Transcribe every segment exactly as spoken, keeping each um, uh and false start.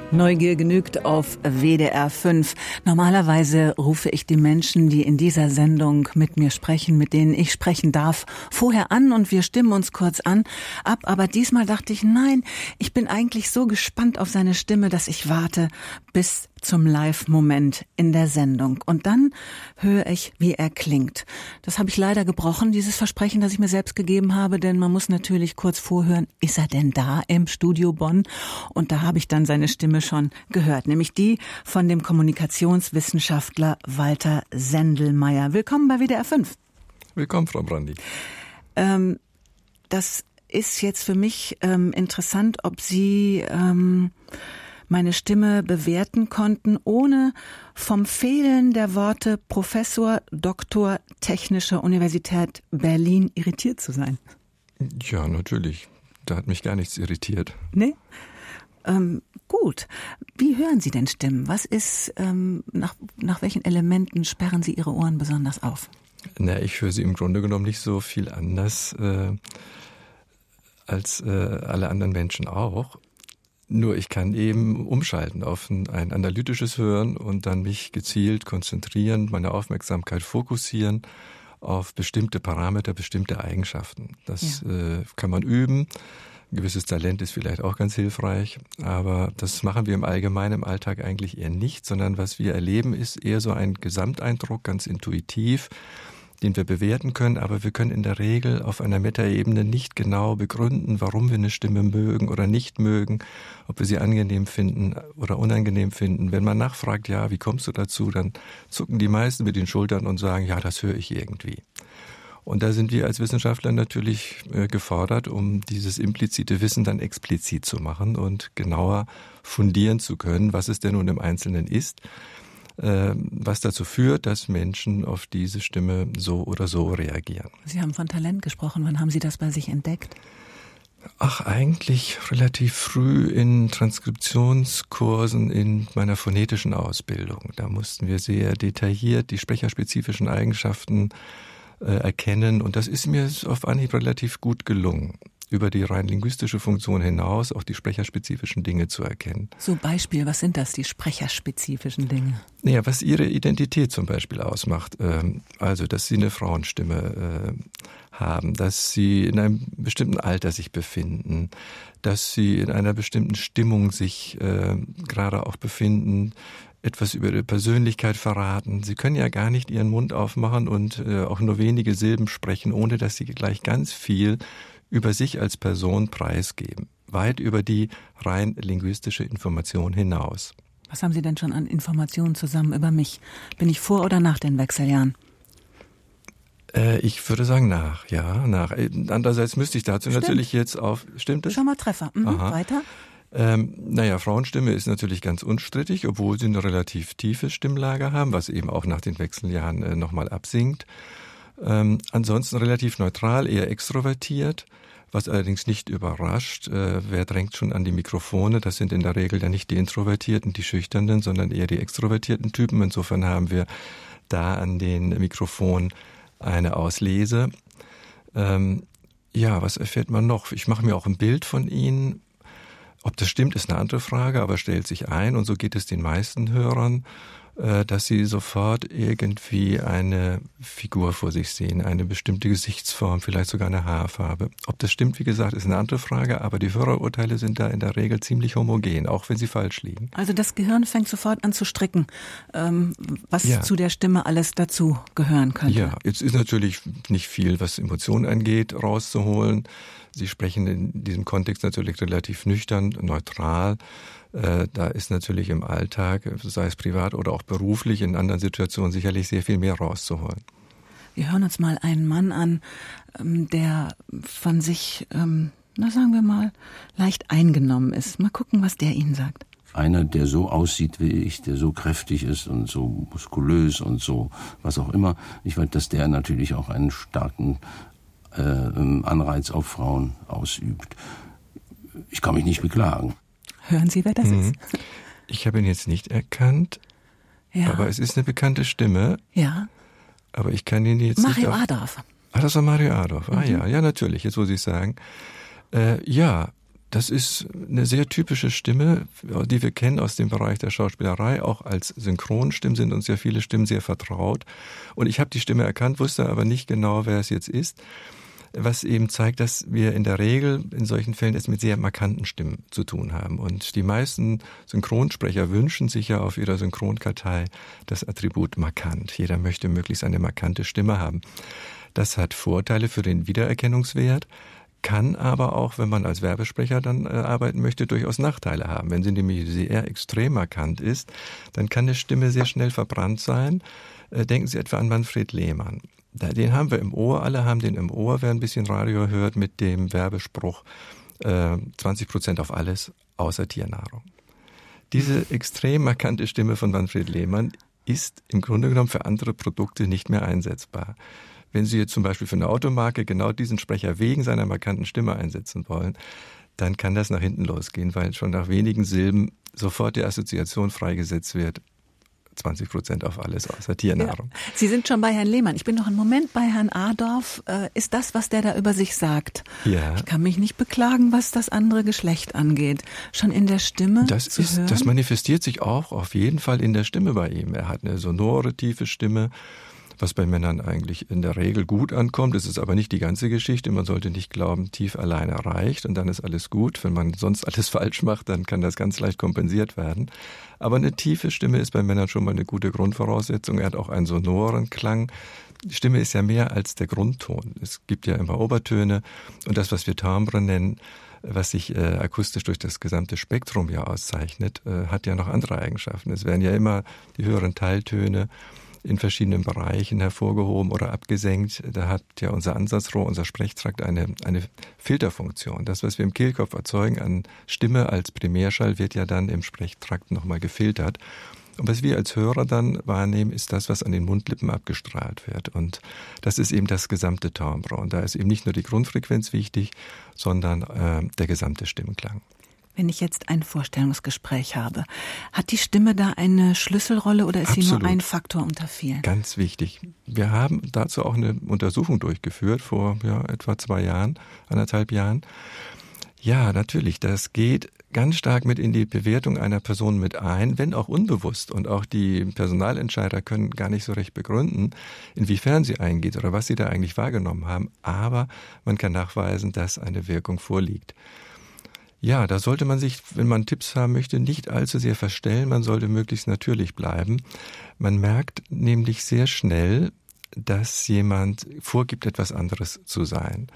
Neugier genügt auf W D R fünf. Normalerweise rufe ich die Menschen, die in dieser Sendung mit mir sprechen, mit denen ich sprechen darf, vorher an und wir stimmen uns kurz an ab. Aber diesmal dachte ich, nein, ich bin eigentlich so gespannt auf seine Stimme, dass ich warte bis zum Live-Moment in der Sendung. Und dann höre ich, wie er klingt. Das habe ich leider gebrochen, dieses Versprechen, das ich mir selbst gegeben habe, denn man muss natürlich kurz vorhören, ist er denn da im Studio Bonn? Und da habe ich dann seine Stimme schon gehört, nämlich die von dem Kommunikationswissenschaftler Walter Sendelmeier. Willkommen bei W D R fünf. Willkommen, Frau Brandi. Ähm, das ist jetzt für mich ähm, interessant, ob Sie ähm, meine Stimme bewerten konnten, ohne vom Fehlen der Worte Professor, Doktor, Technische Universität Berlin irritiert zu sein. Ja, natürlich. Da hat mich gar nichts irritiert. Nee? Ähm, gut. Wie hören Sie denn Stimmen? Was ist, ähm, nach, nach welchen Elementen sperren Sie Ihre Ohren besonders auf? Na, ich höre sie im Grunde genommen nicht so viel anders äh, als äh, alle anderen Menschen auch. Nur ich kann eben umschalten auf ein, ein analytisches Hören und dann mich gezielt konzentrieren, meine Aufmerksamkeit fokussieren auf bestimmte Parameter, bestimmte Eigenschaften. Das ja. äh, kann man üben. Ein gewisses Talent ist vielleicht auch ganz hilfreich, aber das machen wir im Allgemeinen im Alltag eigentlich eher nicht, sondern was wir erleben, ist eher so ein Gesamteindruck, ganz intuitiv, den wir bewerten können, aber wir können in der Regel auf einer Metaebene nicht genau begründen, warum wir eine Stimme mögen oder nicht mögen, ob wir sie angenehm finden oder unangenehm finden. Wenn man nachfragt, ja, wie kommst du dazu, dann zucken die meisten mit den Schultern und sagen, ja, das höre ich irgendwie. Und da sind wir als Wissenschaftler natürlich äh, gefordert, um dieses implizite Wissen dann explizit zu machen und genauer fundieren zu können, was es denn nun im Einzelnen ist, äh, was dazu führt, dass Menschen auf diese Stimme so oder so reagieren. Sie haben von Talent gesprochen. Wann haben Sie das bei sich entdeckt? Ach, eigentlich relativ früh in Transkriptionskursen in meiner phonetischen Ausbildung. Da mussten wir sehr detailliert die sprecherspezifischen Eigenschaften erkennen und das ist mir auf Anhieb relativ gut gelungen, über die rein linguistische Funktion hinaus auch die sprecherspezifischen Dinge zu erkennen. So Beispiel, was sind das, die sprecherspezifischen Dinge? Naja, was ihre Identität zum Beispiel ausmacht, also dass sie eine Frauenstimme haben, dass sie in einem bestimmten Alter sich befinden, dass sie in einer bestimmten Stimmung sich gerade auch befinden, etwas über ihre Persönlichkeit verraten. Sie können ja gar nicht ihren Mund aufmachen und äh, auch nur wenige Silben sprechen, ohne dass sie gleich ganz viel über sich als Person preisgeben. Weit über die rein linguistische Information hinaus. Was haben Sie denn schon an Informationen zusammen über mich? Bin ich vor oder nach den Wechseljahren? Äh, ich würde sagen nach, ja, nach. Andererseits müsste ich dazu Stimmt. natürlich jetzt auf... Stimmt das? Schon mal Treffer. Mhm, weiter? Ähm, naja, Frauenstimme ist natürlich ganz unstrittig, obwohl sie eine relativ tiefe Stimmlage haben, was eben auch nach den Wechseljahren äh, nochmal absinkt. Ähm, ansonsten relativ neutral, eher extrovertiert, was allerdings nicht überrascht. Äh, wer drängt schon an die Mikrofone? Das sind in der Regel ja nicht die Introvertierten, die Schüchternen, sondern eher die extrovertierten Typen. Insofern haben wir da an den Mikrofonen eine Auslese. Ähm, ja, was erfährt man noch? Ich mache mir auch ein Bild von ihnen. Ob das stimmt, ist eine andere Frage, aber stellt sich ein, und so geht es den meisten Hörern, dass sie sofort irgendwie eine Figur vor sich sehen, eine bestimmte Gesichtsform, vielleicht sogar eine Haarfarbe. Ob das stimmt, wie gesagt, ist eine andere Frage, aber die Hörerurteile sind da in der Regel ziemlich homogen, auch wenn sie falsch liegen. Also das Gehirn fängt sofort an zu stricken, was ja. zu der Stimme alles dazu gehören könnte. Ja, jetzt ist natürlich nicht viel, was Emotionen angeht, rauszuholen. Sie sprechen in diesem Kontext natürlich relativ nüchtern, neutral. Äh, da ist natürlich im Alltag, sei es privat oder auch beruflich, in anderen Situationen sicherlich sehr viel mehr rauszuholen. Wir hören uns mal einen Mann an, der von sich, na sagen wir mal, leicht eingenommen ist. Mal gucken, was der Ihnen sagt. Einer, der so aussieht wie ich, der so kräftig ist und so muskulös und so was auch immer. Ich weiß, dass der natürlich auch einen starken äh, Anreiz auf Frauen ausübt. Ich kann mich nicht beklagen. Hören Sie, wer das mhm. ist? Ich habe ihn jetzt nicht erkannt, ja. aber es ist eine bekannte Stimme. Ja. Aber ich kann ihn jetzt Mario nicht... Mario Adorf. Ah, das war Mario Adorf. Ah mhm. ja, ja natürlich, jetzt muss ich sagen. Äh, ja, Das ist eine sehr typische Stimme, die wir kennen aus dem Bereich der Schauspielerei. Auch als Synchronstimmen sind uns ja viele Stimmen sehr vertraut. Und ich habe die Stimme erkannt, wusste aber nicht genau, wer es jetzt ist. Was eben zeigt, dass wir in der Regel in solchen Fällen es mit sehr markanten Stimmen zu tun haben. Und die meisten Synchronsprecher wünschen sich ja auf ihrer Synchronkartei das Attribut markant. Jeder möchte möglichst eine markante Stimme haben. Das hat Vorteile für den Wiedererkennungswert, kann aber auch, wenn man als Werbesprecher dann äh, arbeiten möchte, durchaus Nachteile haben. Wenn sie nämlich sehr extrem markant ist, dann kann eine Stimme sehr schnell verbrannt sein. Äh, denken Sie etwa an Manfred Lehmann. Den haben wir im Ohr, alle haben den im Ohr, wer ein bisschen Radio hört, mit dem Werbespruch äh, zwanzig Prozent auf alles außer Tiernahrung. Diese extrem markante Stimme von Manfred Lehmann ist im Grunde genommen für andere Produkte nicht mehr einsetzbar. Wenn Sie jetzt zum Beispiel für eine Automarke genau diesen Sprecher wegen seiner markanten Stimme einsetzen wollen, dann kann das nach hinten losgehen, weil schon nach wenigen Silben sofort die Assoziation freigesetzt wird. zwanzig Prozent auf alles außer Tiernahrung. Ja. Sie sind schon bei Herrn Lehmann. Ich bin noch einen Moment bei Herrn Adorf. Äh, ist das, was der da über sich sagt? Ja. Ich kann mich nicht beklagen, was das andere Geschlecht angeht. Schon in der Stimme das zu ist, hören? Das manifestiert sich auch auf jeden Fall in der Stimme bei ihm. Er hat eine sonore, tiefe Stimme, was bei Männern eigentlich in der Regel gut ankommt. Es ist aber nicht die ganze Geschichte. Man sollte nicht glauben, tief alleine reicht und dann ist alles gut. Wenn man sonst alles falsch macht, dann kann das ganz leicht kompensiert werden. Aber eine tiefe Stimme ist bei Männern schon mal eine gute Grundvoraussetzung. Er hat auch einen sonoren Klang. Die Stimme ist ja mehr als der Grundton. Es gibt ja immer Obertöne und das, was wir Timbre nennen, was sich äh, akustisch durch das gesamte Spektrum ja auszeichnet, äh, hat ja noch andere Eigenschaften. Es werden ja immer die höheren Teiltöne in verschiedenen Bereichen hervorgehoben oder abgesenkt. Da hat ja unser Ansatzrohr, unser Sprechtrakt eine, eine Filterfunktion. Das, was wir im Kehlkopf erzeugen an Stimme als Primärschall, wird ja dann im Sprechtrakt nochmal gefiltert. Und was wir als Hörer dann wahrnehmen, ist das, was an den Mundlippen abgestrahlt wird. Und das ist eben das gesamte Timbre. Und da ist eben nicht nur die Grundfrequenz wichtig, sondern äh, der gesamte Stimmklang. Wenn ich jetzt ein Vorstellungsgespräch habe, hat die Stimme da eine Schlüsselrolle oder ist Absolut. sie nur ein Faktor unter vielen? Ganz wichtig. Wir haben dazu auch eine Untersuchung durchgeführt vor ja, etwa zwei Jahren, anderthalb Jahren. Ja, natürlich, das geht ganz stark mit in die Bewertung einer Person mit ein, wenn auch unbewusst. Und auch die Personalentscheider können gar nicht so recht begründen, inwiefern sie eingeht oder was sie da eigentlich wahrgenommen haben. Aber man kann nachweisen, dass eine Wirkung vorliegt. Ja, da sollte man sich, wenn man Tipps haben möchte, nicht allzu sehr verstellen. Man sollte möglichst natürlich bleiben. Man merkt nämlich sehr schnell, dass jemand vorgibt, etwas anderes zu sein.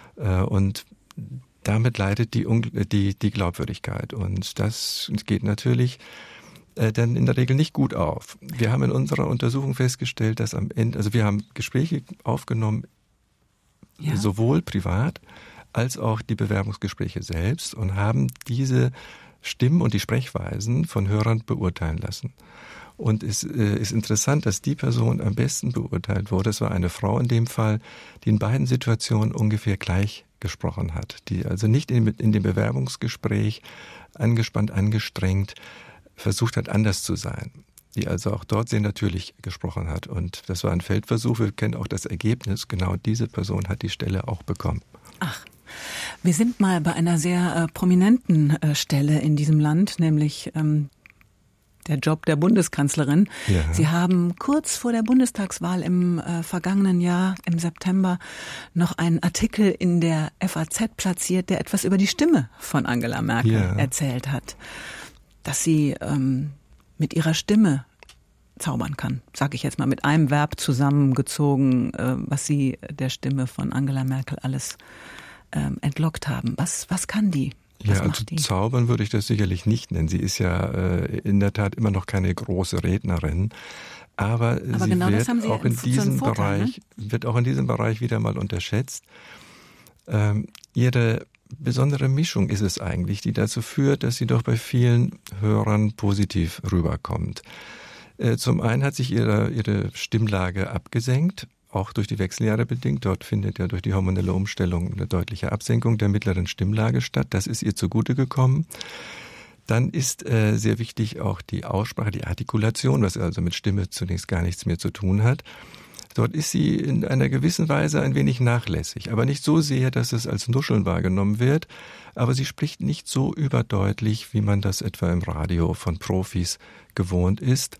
Und damit leidet die, die, die Glaubwürdigkeit. Und das geht natürlich dann in der Regel nicht gut auf. Wir haben in unserer Untersuchung festgestellt, dass am Ende, also wir haben Gespräche aufgenommen, ja. sowohl privat als auch die Bewerbungsgespräche selbst und haben diese Stimmen und die Sprechweisen von Hörern beurteilen lassen. Und es äh, ist interessant, dass die Person am besten beurteilt wurde. Es war eine Frau in dem Fall, die in beiden Situationen ungefähr gleich gesprochen hat. Die also nicht in, in dem Bewerbungsgespräch angespannt, angestrengt versucht hat, anders zu sein. Die also auch dort sehr natürlich gesprochen hat. Und das war ein Feldversuch. Wir kennen auch das Ergebnis. Genau diese Person hat die Stelle auch bekommen. Ach. Wir sind mal bei einer sehr äh, prominenten äh, Stelle in diesem Land, nämlich ähm, der Job der Bundeskanzlerin. Ja. Sie haben kurz vor der Bundestagswahl im äh, vergangenen Jahr, im September, noch einen Artikel in der F A Z platziert, der etwas über die Stimme von Angela Merkel ja. erzählt hat. Dass sie ähm, mit ihrer Stimme zaubern kann, sage ich jetzt mal mit einem Verb zusammengezogen, äh, was sie der Stimme von Angela Merkel alles ähm, entlockt haben. Was, was kann die? Was ja, also die? Zaubern würde ich das sicherlich nicht nennen. Sie ist ja äh, in der Tat immer noch keine große Rednerin. Aber, Aber sie genau wird das haben Sie auch in diesem Vorteil, Bereich, ne? wird auch in diesem Bereich wieder mal unterschätzt. Ähm, ihre besondere Mischung ist es eigentlich, die dazu führt, dass sie doch bei vielen Hörern positiv rüberkommt. Äh, zum einen hat sich ihre, ihre Stimmlage abgesenkt, auch durch die Wechseljahre bedingt. Dort findet ja durch die hormonelle Umstellung eine deutliche Absenkung der mittleren Stimmlage statt. Das ist ihr zugute gekommen. Dann ist äh, sehr wichtig auch die Aussprache, die Artikulation, was also mit Stimme zunächst gar nichts mehr zu tun hat, Dort ist sie in einer gewissen Weise ein wenig nachlässig, aber nicht so sehr, dass es als Nuscheln wahrgenommen wird. Aber sie spricht nicht so überdeutlich, wie man das etwa im Radio von Profis gewohnt ist,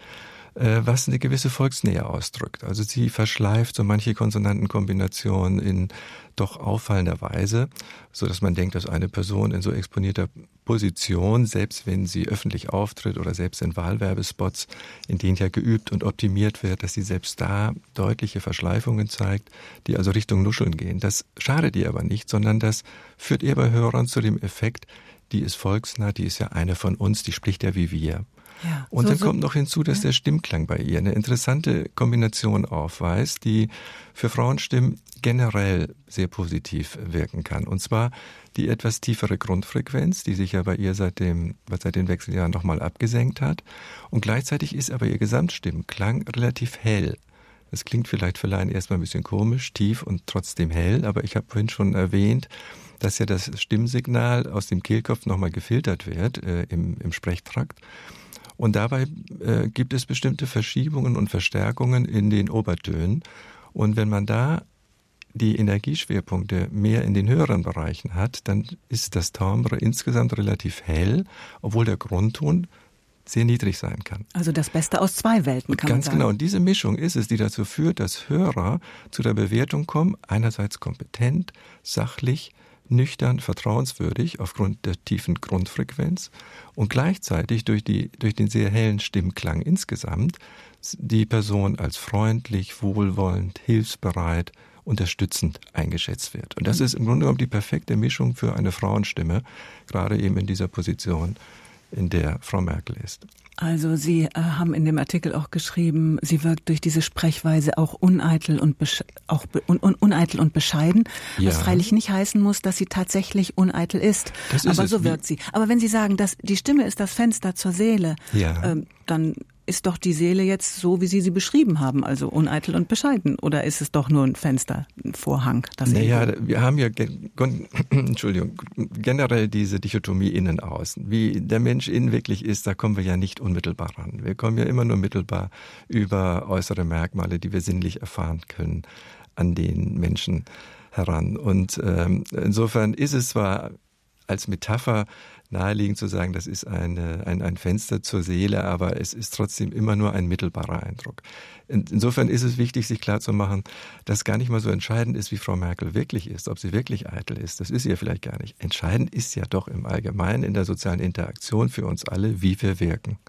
was eine gewisse Volksnähe ausdrückt. Also sie verschleift so manche Konsonantenkombinationen in doch auffallender Weise, so dass man denkt, dass eine Person in so exponierter Position, selbst wenn sie öffentlich auftritt oder selbst in Wahlwerbespots, in denen ja geübt und optimiert wird, dass sie selbst da deutliche Verschleifungen zeigt, die also Richtung Nuscheln gehen. Das schadet ihr aber nicht, sondern das führt eher bei Hörern zu dem Effekt, die ist volksnah, die ist ja eine von uns, die spricht ja wie wir. Ja, und so, dann so, kommt noch hinzu, dass ja. der Stimmklang bei ihr eine interessante Kombination aufweist, die für Frauenstimmen generell sehr positiv wirken kann. Und zwar die etwas tiefere Grundfrequenz, die sich ja bei ihr seit dem, seit den Wechseljahren nochmal abgesenkt hat. Und gleichzeitig ist aber ihr Gesamtstimmklang relativ hell. Das klingt vielleicht für Laien erstmal ein bisschen komisch, tief und trotzdem hell, aber ich habe vorhin schon erwähnt, dass ja das Stimmsignal aus dem Kehlkopf nochmal gefiltert wird äh, im, im Sprechtrakt. Und dabei äh, gibt es bestimmte Verschiebungen und Verstärkungen in den Obertönen. Und wenn man da die Energieschwerpunkte mehr in den höheren Bereichen hat, dann ist das Timbre insgesamt relativ hell, obwohl der Grundton sehr niedrig sein kann. Also das Beste aus zwei Welten, kann man sagen. Ganz genau. Und diese Mischung ist es, die dazu führt, dass Hörer zu der Bewertung kommen, einerseits kompetent, sachlich, nüchtern, vertrauenswürdig aufgrund der tiefen Grundfrequenz und gleichzeitig durch die, durch den sehr hellen Stimmklang insgesamt die Person als freundlich, wohlwollend, hilfsbereit, unterstützend eingeschätzt wird. Und das ist im Grunde genommen die perfekte Mischung für eine Frauenstimme, gerade eben in dieser Position, in der Frau Merkel ist. Also Sie äh, haben in dem Artikel auch geschrieben, sie wirkt durch diese Sprechweise auch uneitel und besch- auch be- un- un- uneitel und bescheiden, ja. was freilich nicht heißen muss, dass sie tatsächlich uneitel ist. Das ist Aber es. so wirkt sie. Aber wenn Sie sagen, dass die Stimme ist das Fenster zur Seele, ja. ähm, dann ist doch die Seele jetzt so, wie Sie sie beschrieben haben, also uneitel und bescheiden? Oder ist es doch nur ein Fenster, ein Vorhang? Das naja, Ego? Wir haben ja gen- Entschuldigung, generell diese Dichotomie Innen-Außen. Wie der Mensch innen wirklich ist, da kommen wir ja nicht unmittelbar ran. Wir kommen ja immer nur mittelbar über äußere Merkmale, die wir sinnlich erfahren können, an den Menschen heran. Und ähm, insofern ist es zwar als Metapher naheliegend zu sagen, das ist eine, ein, ein Fenster zur Seele, aber es ist trotzdem immer nur ein mittelbarer Eindruck. Insofern ist es wichtig, sich klarzumachen, dass gar nicht mal so entscheidend ist, wie Frau Merkel wirklich ist, ob sie wirklich eitel ist. Das ist sie ja vielleicht gar nicht. Entscheidend ist ja doch im Allgemeinen in der sozialen Interaktion für uns alle, wie wir wirken.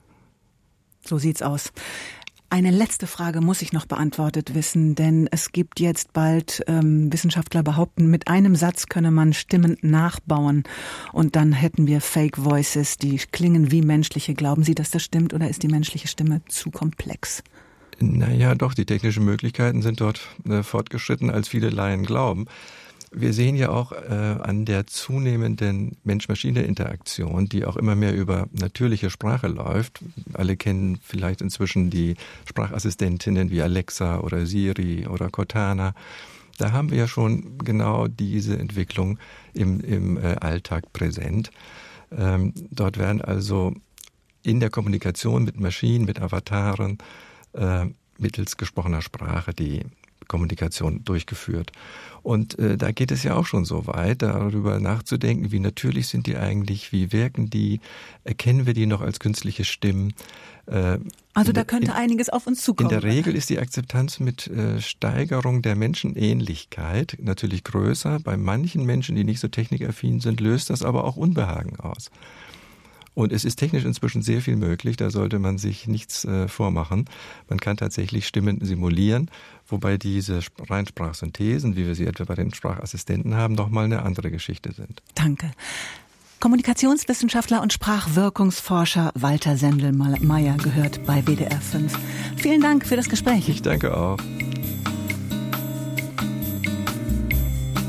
So sieht's aus. Eine letzte Frage muss ich noch beantwortet wissen, denn es gibt jetzt bald, ähm, Wissenschaftler behaupten, mit einem Satz könne man Stimmen nachbauen und dann hätten wir Fake Voices, die klingen wie menschliche. Glauben Sie, dass das stimmt oder ist die menschliche Stimme zu komplex? Naja, doch, die technischen Möglichkeiten sind dort äh, fortgeschritten, als viele Laien glauben. Wir sehen ja auch äh, an der zunehmenden Mensch-Maschine-Interaktion, die auch immer mehr über natürliche Sprache läuft. Alle kennen vielleicht inzwischen die Sprachassistentinnen wie Alexa oder Siri oder Cortana. Da haben wir ja schon genau diese Entwicklung im, im äh, Alltag präsent. Ähm, dort werden also in der Kommunikation mit Maschinen, mit Avataren, äh, mittels gesprochener Sprache die Kommunikation durchgeführt. Und äh, da geht es ja auch schon so weit, darüber nachzudenken, wie natürlich sind die eigentlich, wie wirken die, erkennen wir die noch als künstliche Stimmen. Äh, also da in, könnte in, einiges auf uns zukommen. In der Regel ist die Akzeptanz mit äh, Steigerung der Menschenähnlichkeit natürlich größer. Bei manchen Menschen, die nicht so technikaffin sind, löst das aber auch Unbehagen aus. Und es ist technisch inzwischen sehr viel möglich, da sollte man sich nichts äh, vormachen. Man kann tatsächlich Stimmen simulieren, wobei diese Reinsprachsynthesen, wie wir sie etwa bei den Sprachassistenten haben, nochmal eine andere Geschichte sind. Danke. Kommunikationswissenschaftler und Sprachwirkungsforscher Walter Sendelmeier gehört bei W D R fünf. Vielen Dank für das Gespräch. Ich danke auch.